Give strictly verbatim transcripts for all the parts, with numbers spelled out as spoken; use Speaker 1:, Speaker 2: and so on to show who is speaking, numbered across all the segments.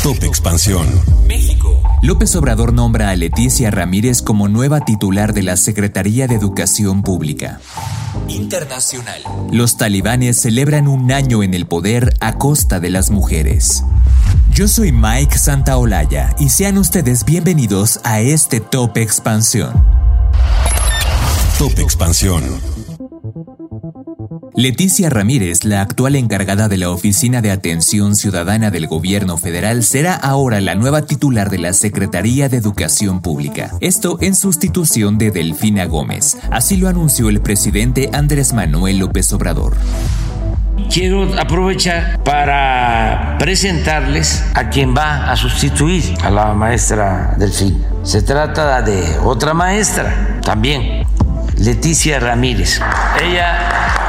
Speaker 1: Top Expansión.
Speaker 2: México. López Obrador nombra a Leticia Ramírez como nueva titular de la Secretaría de Educación Pública. Internacional. Los talibanes celebran un año en el poder a costa de las mujeres. Yo soy Mike Santaolalla y sean ustedes bienvenidos a este Top Expansión.
Speaker 1: Top Expansión.
Speaker 2: Leticia Ramírez, la actual encargada de la Oficina de Atención Ciudadana del Gobierno Federal, será ahora la nueva titular de la Secretaría de Educación Pública. Esto en sustitución de Delfina Gómez. Así lo anunció el presidente Andrés Manuel López Obrador.
Speaker 3: Quiero aprovechar para presentarles a quien va a sustituir a la maestra Delfina. Se trata de otra maestra también, Leticia Ramírez. Ella...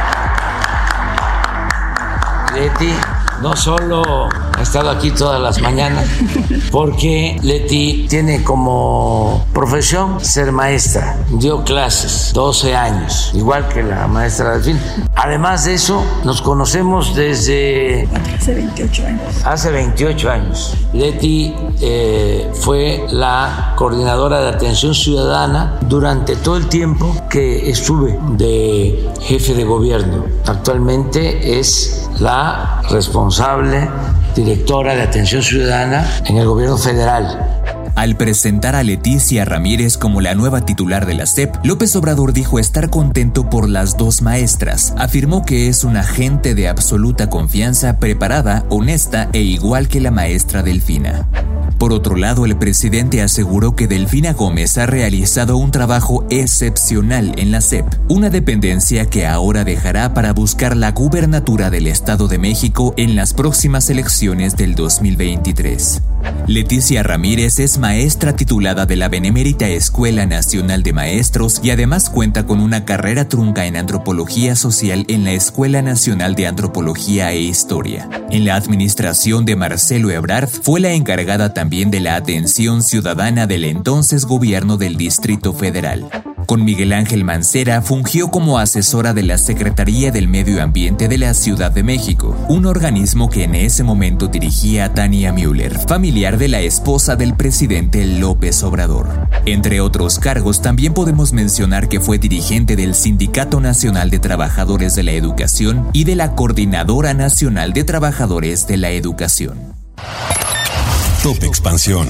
Speaker 3: Leti no solo ha estado aquí todas las mañanas, porque Leti tiene como profesión ser maestra. Dio clases doce años, igual que la maestra Delfín. Además de eso, nos conocemos desde...
Speaker 4: Hace veintiocho años.
Speaker 3: Hace veintiocho años. Leti eh, fue la coordinadora de atención ciudadana durante todo el tiempo que estuve de jefe de gobierno. Actualmente es la responsable directora de atención ciudadana en el gobierno federal.
Speaker 2: Al presentar a Leticia Ramírez como la nueva titular de la S E P, López Obrador dijo estar contento por las dos maestras. Afirmó que es una agente de absoluta confianza, preparada, honesta e igual que la maestra Delfina. Por otro lado, el presidente aseguró que Delfina Gómez ha realizado un trabajo excepcional en la S E P, una dependencia que ahora dejará para buscar la gubernatura del Estado de México en las próximas elecciones del dos mil veintitrés. Leticia Ramírez es maestra titulada de la Benemérita Escuela Nacional de Maestros y además cuenta con una carrera trunca en Antropología Social en la Escuela Nacional de Antropología e Historia. En la administración de Marcelo Ebrard fue la encargada también de la atención ciudadana del entonces gobierno del Distrito Federal. Con Miguel Ángel Mancera fungió como asesora de la Secretaría del Medio Ambiente de la Ciudad de México, un organismo que en ese momento dirigía Tania Müller, familiar de la esposa del presidente López Obrador. Entre otros cargos, también podemos mencionar que fue dirigente del Sindicato Nacional de Trabajadores de la Educación y de la Coordinadora Nacional de Trabajadores de la Educación.
Speaker 1: Top Expansión.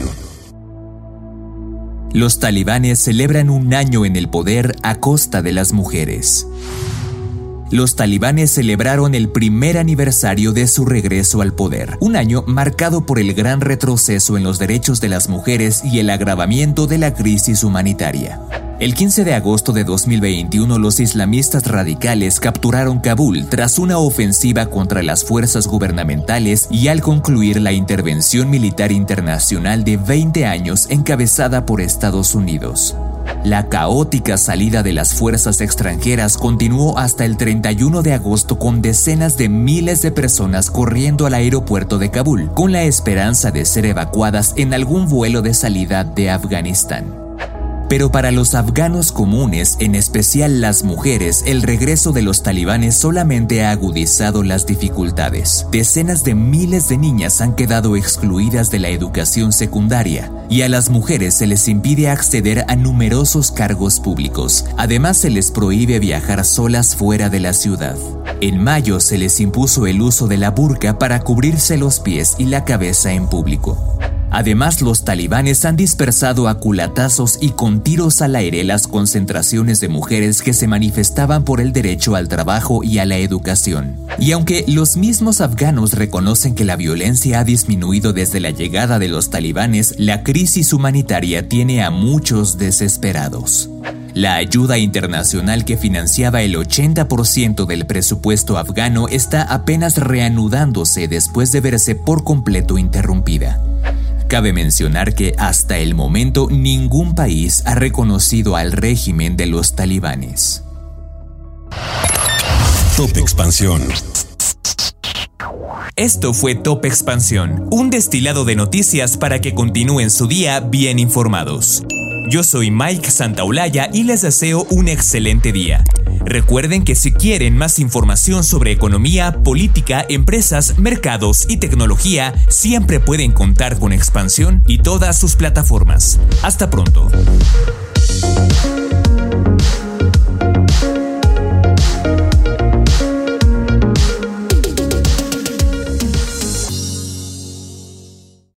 Speaker 2: Los talibanes celebran un año en el poder a costa de las mujeres. Los talibanes celebraron el primer aniversario de su regreso al poder, un año marcado por el gran retroceso en los derechos de las mujeres y el agravamiento de la crisis humanitaria. El quince de agosto de dos mil veintiuno, los islamistas radicales capturaron Kabul tras una ofensiva contra las fuerzas gubernamentales y al concluir la intervención militar internacional de veinte años encabezada por Estados Unidos. La caótica salida de las fuerzas extranjeras continuó hasta el treinta y uno de agosto con decenas de miles de personas corriendo al aeropuerto de Kabul, con la esperanza de ser evacuadas en algún vuelo de salida de Afganistán. Pero para los afganos comunes, en especial las mujeres, el regreso de los talibanes solamente ha agudizado las dificultades. Decenas de miles de niñas han quedado excluidas de la educación secundaria y a las mujeres se les impide acceder a numerosos cargos públicos. Además, se les prohíbe viajar solas fuera de la ciudad. En mayo se les impuso el uso de la burka para cubrirse los pies y la cabeza en público. Además, los talibanes han dispersado a culatazos y con tiros al aire las concentraciones de mujeres que se manifestaban por el derecho al trabajo y a la educación. Y aunque los mismos afganos reconocen que la violencia ha disminuido desde la llegada de los talibanes, la crisis humanitaria tiene a muchos desesperados. La ayuda internacional que financiaba el ochenta por ciento del presupuesto afgano está apenas reanudándose después de verse por completo interrumpida. Cabe mencionar que hasta el momento ningún país ha reconocido al régimen de los talibanes.
Speaker 1: Top Expansión.
Speaker 2: Esto fue Top Expansión, un destilado de noticias para que continúen su día bien informados. Yo soy Mike Santaolalla y les deseo un excelente día. Recuerden que si quieren más información sobre economía, política, empresas, mercados y tecnología, siempre pueden contar con Expansión y todas sus plataformas. Hasta pronto.